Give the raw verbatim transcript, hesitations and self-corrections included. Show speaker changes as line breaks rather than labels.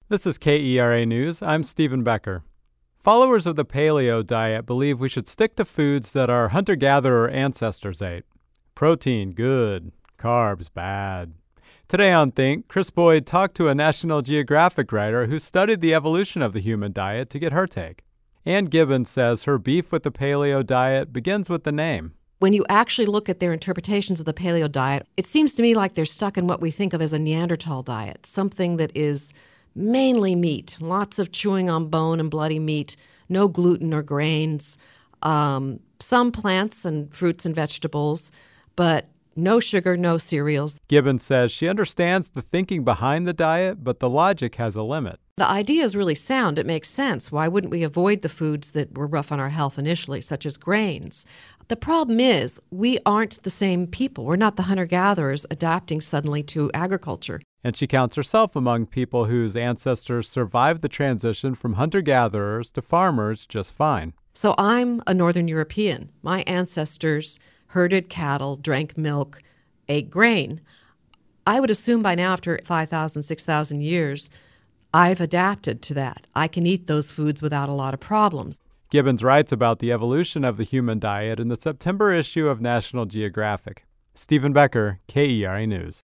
This is K E R A News. I'm Stephen Becker. Followers of the paleo diet believe we should stick to foods that our hunter-gatherer ancestors ate. Protein, good. Carbs, bad. Today on Think, Chris Boyd talked to a National Geographic writer who studied the evolution of the human diet to get her take. Ann Gibbons says her beef with the paleo diet begins with the name.
When you actually look at their interpretations of the paleo diet, it seems to me like they're stuck in what we think of as a Neanderthal diet, something that is mainly meat, lots of chewing on bone and bloody meat, no gluten or grains, um, some plants and fruits and vegetables, but no sugar, no cereals.
Gibbons says she understands the thinking behind the diet, but the logic has a limit.
The idea is really sound. It makes sense. Why wouldn't we avoid the foods that were rough on our health initially, such as grains? The problem is we aren't the same people. We're not the hunter-gatherers adapting suddenly to agriculture.
And she counts herself among people whose ancestors survived the transition from hunter-gatherers to farmers just fine.
So I'm a Northern European. My ancestors herded cattle, drank milk, ate grain. I would assume by now, after five thousand, six thousand years, I've adapted to that. I can eat those foods without a lot of problems.
Gibbons writes about the evolution of the human diet in the September issue of National Geographic. Stephen Becker, K E R A News.